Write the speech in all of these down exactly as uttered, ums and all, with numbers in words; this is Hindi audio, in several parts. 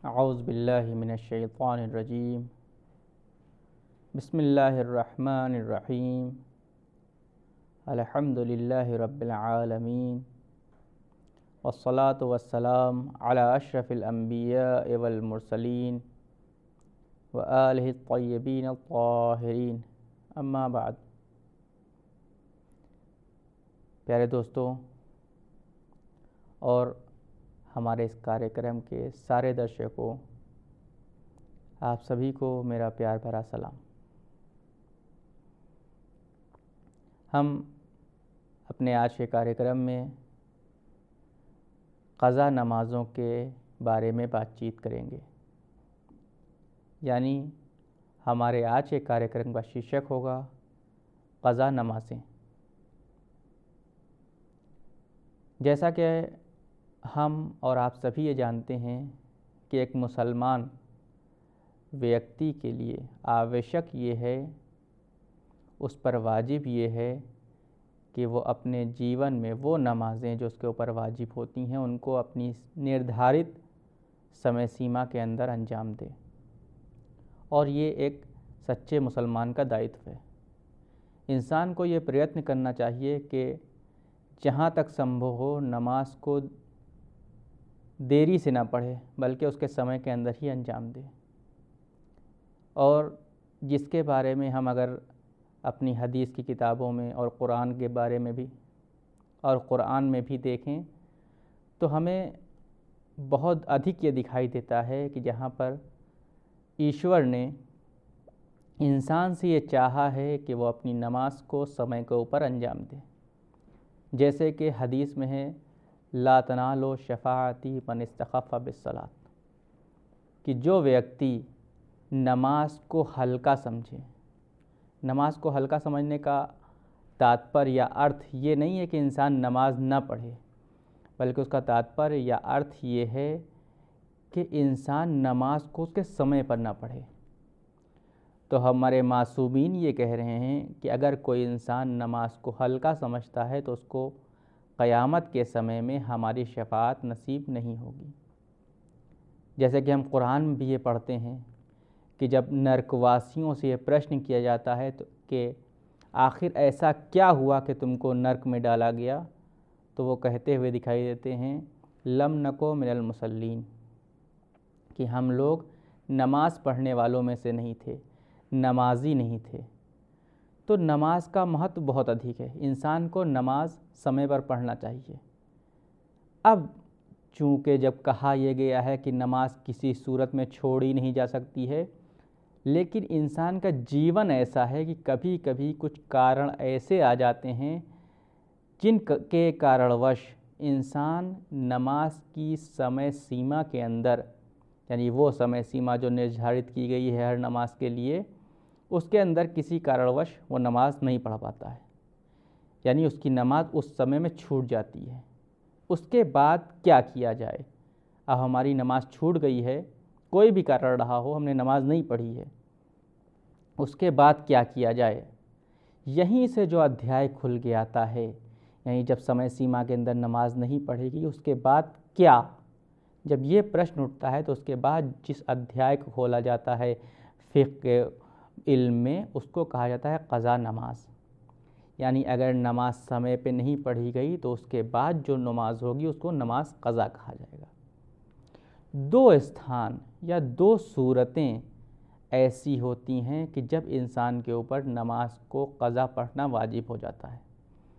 औज़ु बिल्लाहि मिनश्शैतानिर्रजीम। बिस्मिल्लाहिर्रहमानिर्रहीम। अल्हम्दुलिल्लाहि रब्बिल आलमीन वस्सलातु वस्सलाम अला अशरफिल अंबिया'i वल मुरसलीन व आलिहि त्तय्यबीन अत्ताहिरीन, अम्मा बाद। प्यारे दोस्तों और हमारे इस कार्यक्रम के सारे दर्शकों, आप सभी को मेरा प्यार भरा सलाम। हम अपने आज के कार्यक्रम में क़ज़ा नमाज़ों के बारे में बातचीत करेंगे। यानी हमारे आज के कार्यक्रम का शीर्षक होगा क़ज़ा नमाज़ें। जैसा कि हम और आप सभी ये जानते हैं कि एक मुसलमान व्यक्ति के लिए आवश्यक ये है, उस पर वाजिब ये है कि वो अपने जीवन में वो नमाज़ें जो उसके ऊपर वाजिब होती हैं उनको अपनी निर्धारित समय सीमा के अंदर अंजाम दे। और ये एक सच्चे मुसलमान का दायित्व है। इंसान को ये प्रयत्न करना चाहिए कि जहाँ तक संभव हो नमाज को देरी से ना पढ़े, बल्कि उसके समय के अंदर ही अंजाम दे। और जिसके बारे में हम अगर अपनी हदीस की किताबों में और कुरान के बारे में भी और कुरान में भी देखें तो हमें बहुत अधिक ये दिखाई देता है कि जहाँ पर ईश्वर ने इंसान से ये चाहा है कि वो अपनी नमाज को समय के ऊपर अंजाम दे। जैसे कि हदीस में है, ला तनालो शफ़ाअती मन इस्तख़फ़ा बिस्सलात, कि जो व्यक्ति नमाज को हल्का समझे। नमाज को हल्का समझने का तात्पर्य या अर्थ ये नहीं है कि इंसान नमाज ना पढ़े, बल्कि उसका तात्पर्य या अर्थ ये है कि इंसान नमाज को उसके समय पर ना पढ़े। तो हमारे मासूमीन ये कह रहे हैं कि अगर कोई इंसान नमाज को हल्का समझता है तो उसको क़यामत के समय में हमारी शफ़ाअत नसीब नहीं होगी। जैसे कि हम कुरान में भी ये पढ़ते हैं कि जब नरकवासियों से ये प्रश्न किया जाता है तो कि आखिर ऐसा क्या हुआ कि तुमको नरक में डाला गया, तो वो कहते हुए दिखाई देते हैं, लम नको मिनल मुसल्लीन, कि हम लोग नमाज़ पढ़ने वालों में से नहीं थे, नमाजी नहीं थे। तो नमाज का महत्व बहुत अधिक है। इंसान को नमाज समय पर पढ़ना चाहिए। अब चूँकि जब कहा यह गया है कि नमाज किसी सूरत में छोड़ी नहीं जा सकती है, लेकिन इंसान का जीवन ऐसा है कि कभी कभी कुछ कारण ऐसे आ जाते हैं जिन के कारणवश इंसान नमाज की समय सीमा के अंदर, यानी वो समय सीमा जो निर्धारित की गई है हर नमाज के लिए, उसके अंदर किसी कारणवश वो नमाज नहीं पढ़ पाता है, यानी उसकी नमाज उस समय में छूट जाती है। उसके बाद क्या किया जाए? अब हमारी नमाज छूट गई है, कोई भी कारण रहा हो, हमने नमाज नहीं पढ़ी है, उसके बाद क्या किया जाए? यहीं से जो अध्याय खुल के आता है, यानी जब समय सीमा के अंदर नमाज नहीं पढ़ेगी उसके बाद क्या, जब ये प्रश्न उठता है तो उसके बाद जिस अध्याय को खोला जाता है फ़िक़्ह के इल्म में, उसको कहा जाता है क़ज़ा नमाज। यानी अगर नमाज समय पे नहीं पढ़ी गई तो उसके बाद जो नमाज होगी उसको नमाज क़ज़ा कहा जाएगा। दो स्थान या दो सूरतें ऐसी होती हैं कि जब इंसान के ऊपर नमाज को क़ज़ा पढ़ना वाजिब हो जाता है।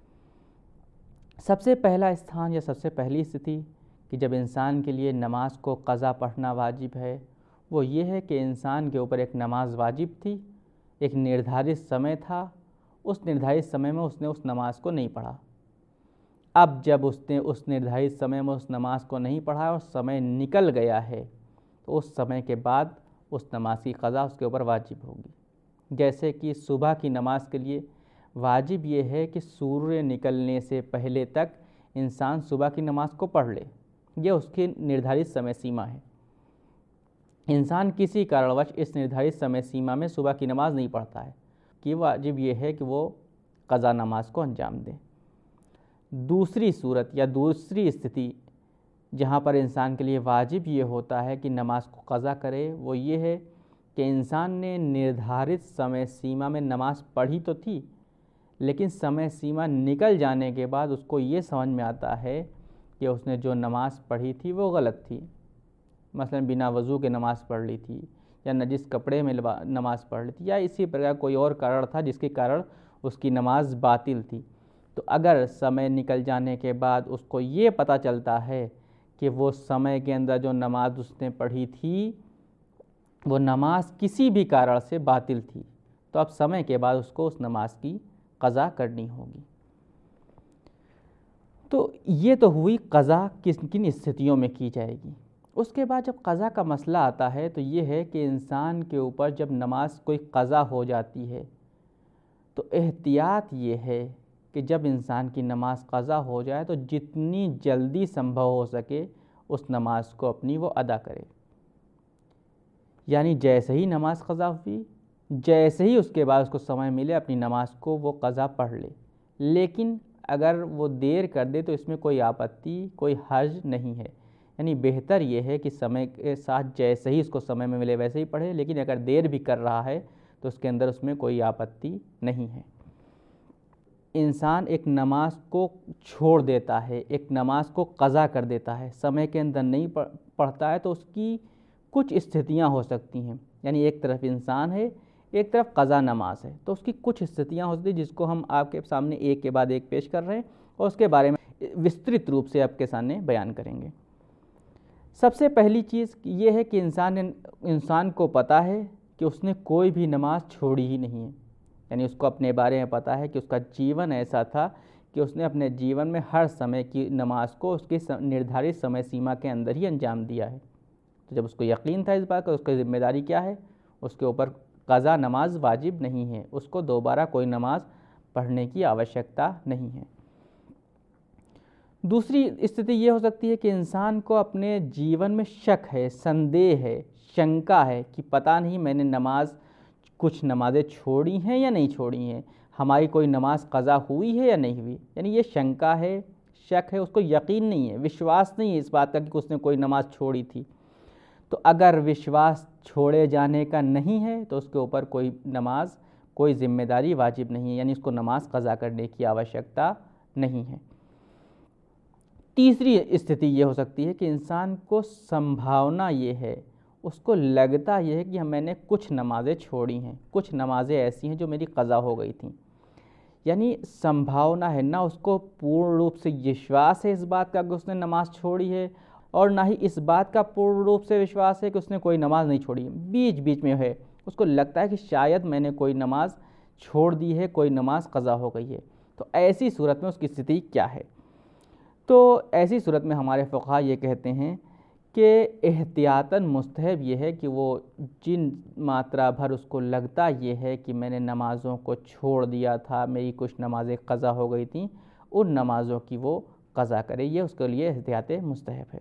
सबसे पहला स्थान या सबसे पहली स्थिति कि जब इंसान के लिए नमाज को क़ज़ा पढ़ना वाजिब है, वो ये है कि इंसान के ऊपर एक नमाज वाजिब थी, एक निर्धारित समय था, उस निर्धारित समय में उसने उस नमाज को नहीं पढ़ा। अब जब उसने उस निर्धारित समय में उस नमाज को नहीं पढ़ा और समय निकल गया है, तो उस समय के बाद उस नमाज की क़ज़ा उसके ऊपर वाजिब होगी। जैसे कि सुबह की नमाज के लिए वाजिब ये है कि सूर्य निकलने से पहले तक इंसान सुबह की नमाज को पढ़ ले, ये उसकी निर्धारित समय सीमा है। इंसान किसी कारणवश इस निर्धारित समय सीमा में सुबह की नमाज नहीं पढ़ता है कि वाजिब ये है कि वो क़ज़ा नमाज को अंजाम दे। दूसरी सूरत या दूसरी स्थिति जहाँ पर इंसान के लिए वाजिब ये होता है कि नमाज को क़ज़ा करे, वो ये है कि इंसान ने निर्धारित समय सीमा में नमाज पढ़ी तो थी, लेकिन समय सीमा निकल जाने के बाद उसको ये समझ में आता है कि उसने जो नमाज़ पढ़ी थी वो गलत थी। मसलन बिना वज़ू के नमाज़ पढ़ ली थी, या नजिस कपड़े में नमाज़ पढ़ ली थी, या इसी प्रकार कोई और कारण था जिसके कारण उसकी नमाज बातिल थी। तो अगर समय निकल जाने के बाद उसको ये पता चलता है कि वो समय के अंदर जो नमाज उसने पढ़ी थी वो नमाज किसी भी कारण से बातिल थी, तो अब समय के बाद उसको उस नमाज की क़ज़ा करनी होगी। तो ये तो हुई क़ज़ा किस किन स्थितियों में की जाएगी। उसके बाद जब क़ज़ा का मसला आता है तो ये है कि इंसान के ऊपर जब नमाज कोई क़ज़ा हो जाती है तो एहतियात ये है कि जब इंसान की नमाज क़ज़ा हो जाए तो जितनी जल्दी संभव हो सके उस नमाज को अपनी वो अदा करे। यानी जैसे ही नमाज क़ज़ा हुई, जैसे ही उसके बाद उसको समय मिले अपनी नमाज को वो क़ज़ा पढ़ ले। लेकिन अगर वो देर कर दे तो इसमें कोई आपत्ति, कोई हर्ज नहीं है। यानी बेहतर ये है कि समय के साथ जैसे ही उसको समय में मिले वैसे ही पढ़े, लेकिन अगर देर भी कर रहा है तो उसके अंदर उसमें कोई आपत्ति नहीं है। इंसान एक नमाज को छोड़ देता है, एक नमाज को क़ज़ा कर देता है, समय के अंदर नहीं पढ़ता है, तो उसकी कुछ स्थितियां हो सकती हैं। यानी एक तरफ इंसान है, एक तरफ क़ज़ा नमाज है, तो उसकी कुछ स्थितियां हो सकती हैं जिसको हम आपके सामने एक के बाद एक पेश कर रहे हैं और उसके बारे में विस्तृत रूप से आपके सामने बयान करेंगे। सबसे पहली चीज़ ये है कि इंसान इंसान को पता है कि उसने कोई भी नमाज छोड़ी ही नहीं है। यानी उसको अपने बारे में पता है कि उसका जीवन ऐसा था कि उसने अपने जीवन में हर समय की नमाज को उसके निर्धारित समय सीमा के अंदर ही अंजाम दिया है। तो जब उसको यकीन था इस बात का, उसकी ज़िम्मेदारी क्या है, उसके ऊपर क़ज़ा नमाज वाजिब नहीं है, उसको दोबारा कोई नमाज पढ़ने की आवश्यकता नहीं है। दूसरी स्थिति ये हो सकती है कि इंसान को अपने जीवन में शक है, संदेह है, शंका है कि पता नहीं मैंने नमाज कुछ नमाज़ें छोड़ी हैं या नहीं छोड़ी हैं, हमारी कोई नमाज क़ज़ा हुई है या नहीं हुई। यानी ये शंका है, शक है, उसको यकीन नहीं है, विश्वास नहीं है इस बात का कि उसने कोई नमाज छोड़ी थी। तो अगर विश्वास छोड़े जाने का नहीं है तो उसके ऊपर कोई नमाज, कोई ज़िम्मेदारी वाजिब नहीं है, यानी उसको नमाज क़ज़ा करने की आवश्यकता नहीं है। तीसरी स्थिति ये हो सकती है कि इंसान को संभावना ये है, उसको लगता ये है कि मैंने कुछ नमाज़ें छोड़ी हैं, कुछ नमाज़ें ऐसी हैं जो मेरी क़ज़ा हो गई थी। यानी संभावना है, ना उसको पूर्ण रूप से विश्वास है इस बात का कि उसने नमाज छोड़ी है, और ना ही इस बात का पूर्ण रूप से विश्वास है कि उसने कोई नमाज नहीं छोड़ी है, बीच बीच में है। उसको लगता है कि शायद मैंने कोई नमाज छोड़ दी है, कोई नमाज क़ज़ा हो गई है। तो ऐसी सूरत में उसकी स्थिति क्या है? तो ऐसी सूरत में हमारे फ़ुक़हा ये कहते हैं कि एहतियातन मुस्तहब ये है कि वो जिन मात्रा भर उसको लगता ये है कि मैंने नमाज़ों को छोड़ दिया था, मेरी कुछ नमाज़ें क़ज़ा हो गई थी, उन नमाज़ों की वो क़ज़ा करे, ये उसके लिए एहतियात मुस्तहब है।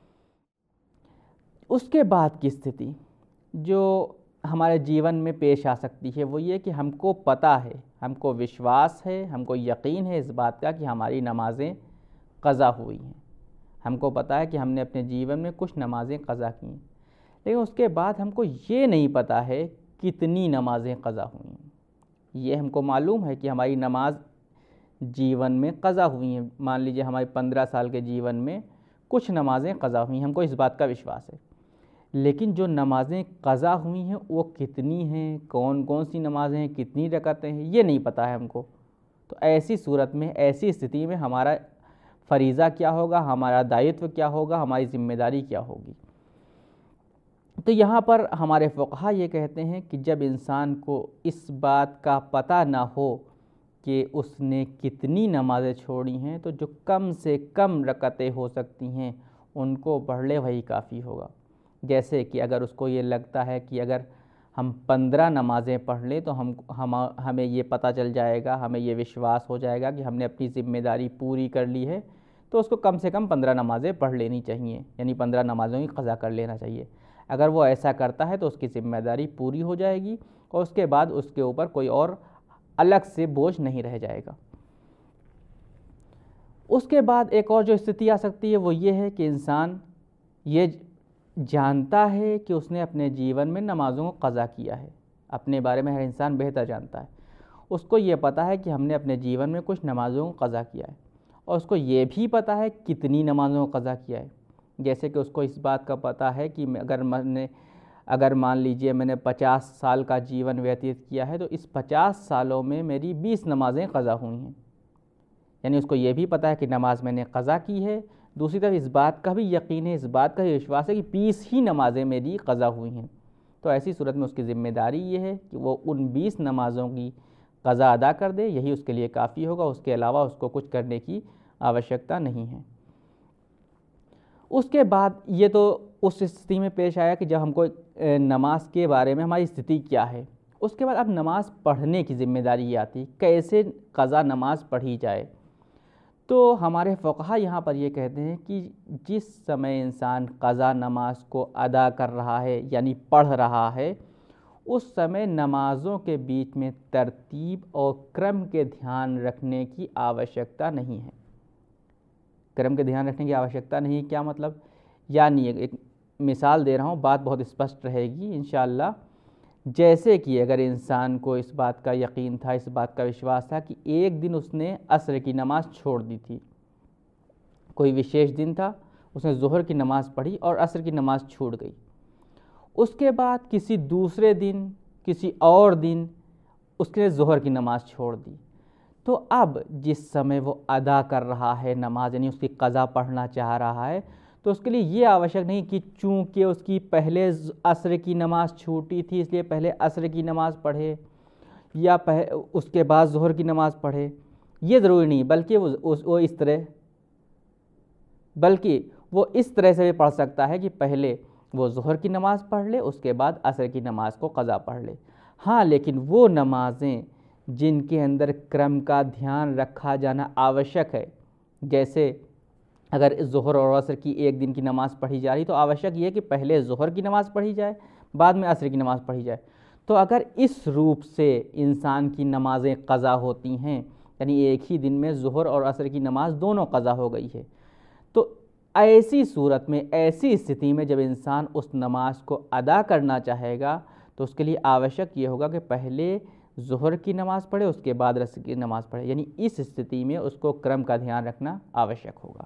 उसके बाद की स्थिति जो हमारे जीवन में पेश आ सकती है वो ये कि हमको पता है, हमको विश्वास है, हमको यकीन है इस बात का कि हमारी नमाज़ें क़ज़ा हुई हैं, हमको पता है कि हमने अपने जीवन में कुछ नमाज़ें क़ज़ा की हैं, लेकिन उसके बाद हमको ये नहीं पता है कितनी नमाज़ें क़ज़ा हुई हैं। ये हमको मालूम है कि हमारी नमाज जीवन में क़ज़ा हुई हैं, मान लीजिए हमारे पंद्रह साल के जीवन में कुछ नमाज़ें क़ज़ा हुई हैं, हमको इस बात का विश्वास है, लेकिन जो नमाज़ें क़ज़ा हुई हैं वो कितनी हैं, कौन कौन सी नमाज़ें हैं, कितनी रकातें हैं, ये नहीं पता है हमको। तो ऐसी सूरत में, ऐसी स्थिति में हमारा फ़रीज़ा क्या होगा, हमारा दायित्व क्या होगा, हमारी ज़िम्मेदारी क्या होगी। तो यहाँ पर हमारे फ़ुक़हा ये कहते हैं कि जब इंसान को इस बात का पता ना हो कि उसने कितनी नमाज़ें छोड़ी हैं, तो जो कम से कम रकातें हो सकती हैं उनको पढ़ ले, वही काफ़ी होगा। जैसे कि अगर उसको ये लगता है कि अगर हम पंद्रह नमाज़ें पढ़ लें तो हम हम हमें ये पता चल जाएगा, हमें ये विश्वास हो जाएगा कि हमने अपनी ज़िम्मेदारी पूरी कर ली है, तो उसको कम से कम पंद्रह नमाज़ें पढ़ लेनी चाहिए, यानी पंद्रह नमाज़ों की क़ज़ा कर लेना चाहिए। अगर वो ऐसा करता है तो उसकी ज़िम्मेदारी पूरी हो जाएगी और उसके बाद उसके ऊपर कोई और अलग से बोझ नहीं रह जाएगा। उसके बाद एक और जो स्थिति आ सकती है वो ये है कि इंसान ये जानता है कि उसने अपने जीवन में नमाज़ों को क़ज़ा किया है। अपने बारे में हर इंसान बेहतर जानता है। उसको ये पता है कि हमने अपने जीवन में कुछ नमाज़ों को क़ज़ा किया है, और उसको ये भी पता है कितनी नमाज़ों को क़ज़ा किया है। जैसे कि उसको इस बात का पता है कि अगर मैंने अगर मान लीजिए मैंने पचास साल का जीवन व्यतीत किया है, तो इस पचास सालों में मेरी बीस नमाज़ें क़ज़ा हुई हैं। यानी उसको ये भी पता है कि नमाज मैंने क़ज़ा की है। दूसरी तरफ इस बात का भी यकीन है, इस बात का भी विश्वास है कि बीस ही नमाज़ें मेरी क़ज़ा हुई हैं। तो ऐसी सूरत में उसकी ज़िम्मेदारी ये है कि वो उन बीस नमाज़ों की क़ज़ा अदा कर दे, यही उसके लिए काफ़ी होगा। उसके अलावा उसको कुछ करने की आवश्यकता नहीं है। उसके बाद ये तो उस स्थिति में पेश आया कि जब हमको नमाज के बारे में हमारी स्थिति क्या है। उसके बाद अब नमाज़ पढ़ने की ज़िम्मेदारी ये आती, कैसे क़ज़ा नमाज पढ़ी जाए। तो हमारे फ़ुक़हा यहाँ पर ये कहते हैं कि जिस समय इंसान क़ज़ा नमाज को अदा कर रहा है यानी पढ़ रहा है, उस समय नमाज़ों के बीच में तरतीब और क्रम के ध्यान रखने की आवश्यकता नहीं है। क्रम के ध्यान रखने की आवश्यकता नहीं, क्या मतलब? यानी एक मिसाल दे रहा हूँ, बात बहुत स्पष्ट रहेगी इंशाअल्लाह। जैसे कि अगर इंसान को इस बात का यकीन था, इस बात का विश्वास था कि एक दिन उसने असर की नमाज़ छोड़ दी थी, कोई विशेष दिन था, उसने ज़ोहर की नमाज़ पढ़ी और असर की नमाज़ छूट गई। उसके बाद किसी दूसरे दिन, किसी और दिन उसने ज़ोहर की नमाज़ छोड़ दी। तो अब जिस समय वो अदा कर रहा है नमाज, यानी उसकी क़ज़ा पढ़ना चाह रहा है, तो उसके लिए ये आवश्यक नहीं कि चूँकि उसकी पहले असर की नमाज़ छूटी थी इसलिए पहले असर की नमाज़ पढ़े या पह उसके बाद ज़ोहर की नमाज़ पढ़े, ये ज़रूरी नहीं। बल्कि वो उस वो इस तरह बल्कि वो इस तरह से भी पढ़ सकता है कि पहले वो ज़ोहर की नमाज़ पढ़ ले, उसके बाद असर की नमाज़ को क़ज़ा पढ़ ले। हाँ, लेकिन वो नमाज़ें जिनके अंदर क्रम का ध्यान रखा जाना आवश्यक है, जैसे अगर ज़ोहर और असर की एक दिन की नमाज़ पढ़ी जा रही, तो आवश्यक ये है कि पहले ज़ोहर की नमाज़ पढ़ी जाए, बाद में असर की नमाज़ पढ़ी जाए। तो अगर इस रूप से इंसान की नमाज़ें क़ज़ा होती हैं, यानी एक ही दिन में ज़ोहर और असर की नमाज़ दोनों क़ज़ा हो गई है, तो ऐसी सूरत में, ऐसी स्थिति में जब इंसान उस नमाज को अदा करना चाहेगा, तो उसके लिए आवश्यक ये होगा कि पहले ज़ोहर की नमाज़ पढ़े, उसके बाद असर की नमाज़ पढ़े। यानी इस स्थिति में उसको क्रम का ध्यान रखना आवश्यक होगा।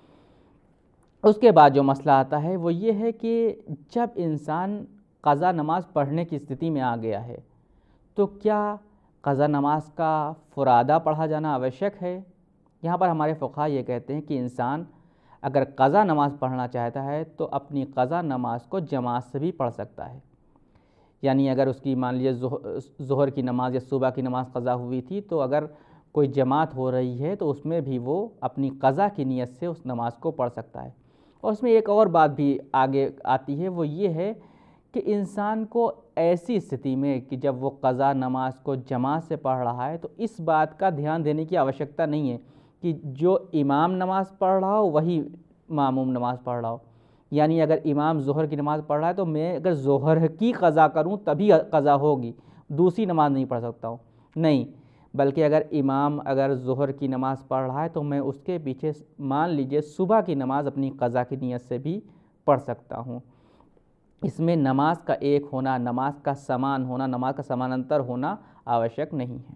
उसके बाद जो मसला आता है वो ये है कि जब इंसान क़ज़ा नमाज पढ़ने की स्थिति में आ गया है, तो क्या क़ज़ा नमाज का फ़ुरादा पढ़ा जाना आवश्यक है? यहाँ पर हमारे फ़ुक़हा ये कहते हैं कि इंसान अगर क़ज़ा नमाज पढ़ना चाहता है तो अपनी क़ज़ा नमाज को जमात से भी पढ़ सकता है। यानी अगर उसकी मान लीजिए ज़ोहर की नमाज़ या सुबह की नमाज़ क़ज़ा हुई थी, तो अगर कोई जमात हो रही है तो उसमें भी वो अपनी क़ज़ा की नीयत से उस नमाज को पढ़ सकता है। और उसमें एक और बात भी आगे आती है, वो ये है कि इंसान को ऐसी स्थिति में कि जब वो क़ज़ा नमाज को जमात से पढ़ रहा है, तो इस बात का ध्यान देने की आवश्यकता नहीं है कि जो इमाम नमाज़ पढ़ रहा हो वही मामूम नमाज़ पढ़ रहा हो। यानी अगर इमाम ज़ोहर की नमाज़ पढ़ रहा है तो मैं अगर ज़ोहर की क़ज़ा करूं तभी क़ज़ा होगी, दूसरी नमाज नहीं पढ़ सकता हूं, नहीं। बल्कि अगर इमाम अगर ज़ोहर की नमाज़ पढ़ रहा है तो मैं उसके पीछे मान लीजिए सुबह की नमाज़ अपनी क़ज़ा की नीयत से भी पढ़ सकता हूँ। इसमें नमाज का एक होना, नमाज का समान होना, नमाज का समानांतर होना आवश्यक नहीं है।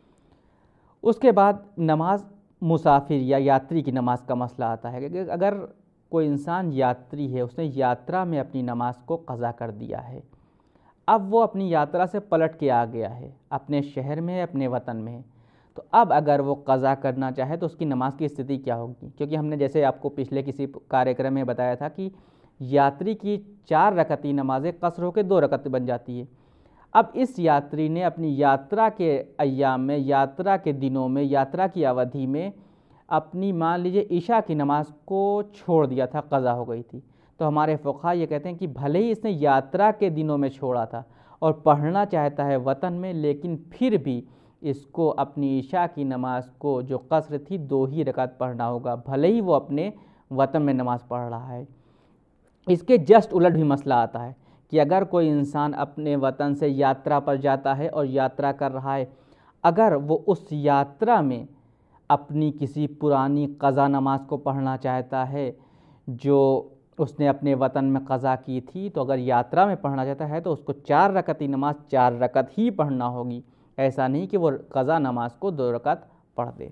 उसके बाद नमाज मुसाफिर या यात्री की नमाज का मसला आता है कि अगर कोई इंसान यात्री है, उसने यात्रा में अपनी नमाज को क़ज़ा कर दिया है, अब वो अपनी यात्रा से पलट के आ गया है, अपने शहर में, अपने वतन में, तो अब अगर वो क़ज़ा करना चाहे तो उसकी नमाज की स्थिति क्या होगी? क्योंकि हमने जैसे आपको पिछले किसी कार्यक्रम में बताया था कि यात्री की चार रकती नमाज़ें कसर होकर दो रकत बन जाती है। अब इस यात्री ने अपनी यात्रा के अय्याम में, यात्रा के दिनों में, यात्रा की अवधि में अपनी मान लीजिए ईशा की नमाज़ को छोड़ दिया था, क़ज़ा हो गई थी। तो हमारे फ़ुक़हा ये कहते हैं कि भले ही इसने यात्रा के दिनों में छोड़ा था और पढ़ना चाहता है वतन में, लेकिन फिर भी इसको अपनी ईशा की नमाज़ को जो कसर थी दो ही रकात पढ़ना होगा, भले ही वो अपने वतन में नमाज़ पढ़ रहा है। इसके जस्ट उलट भी मसला आता है कि अगर कोई इंसान अपने वतन से यात्रा पर जाता है और यात्रा कर रहा है, अगर वो उस यात्रा में अपनी किसी पुरानी क़ज़ा नमाज को पढ़ना चाहता है जो उसने अपने वतन में क़ज़ा की थी, तो अगर यात्रा में पढ़ना चाहता है तो उसको चार रकत ही नमाज चार रकत ही पढ़ना होगी। ऐसा नहीं कि वो क़ज़ा नमाज को दो रकत पढ़ दे।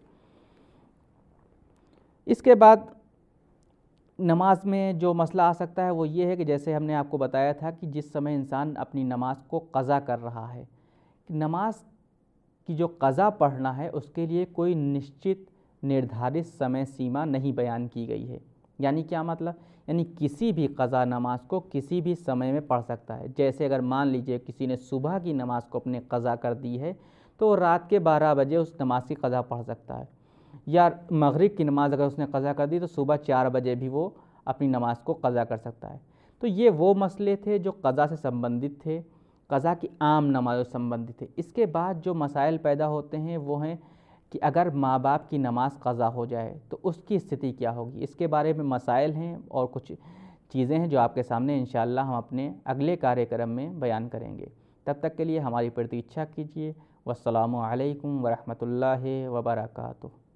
इसके बाद नमाज में जो मसला आ सकता है वो ये है कि जैसे हमने आपको बताया था कि जिस समय इंसान अपनी नमाज को क़ज़ा कर रहा है, नमाज की जो क़ज़ा पढ़ना है उसके लिए कोई निश्चित निर्धारित समय सीमा नहीं बयान की गई है। यानी क्या मतलब, यानी किसी भी क़ज़ा नमाज को किसी भी समय में पढ़ सकता है। जैसे अगर मान लीजिए किसी ने सुबह की नमाज को अपने क़ज़ा कर दी है तो रात के बारह बजे उस नमाज की क़ज़ा पढ़ सकता है, या मगरिब की नमाज़ अगर उसने क़ज़ा कर दी तो सुबह चार बजे भी वो अपनी नमाज को क़ज़ा कर सकता है। तो ये वो मसले थे जो क़ज़ा से संबंधित थे, क़ज़ा की आम नमाज़ों से संबंधित थे। इसके बाद जो मसाइल पैदा होते हैं वो हैं कि अगर माँ बाप की नमाज क़ज़ा हो जाए तो उसकी स्थिति क्या होगी। इसके बारे में मसाइल हैं और कुछ चीज़ें हैं जो आपके सामने इंशाअल्लाह हम अपने अगले कार्यक्रम में बयान करेंगे। तब तक के लिए हमारी प्रतीक्षा कीजिए। वस्सलामु अलैकुम वरहमतुल्लाहि वबरकातुहू।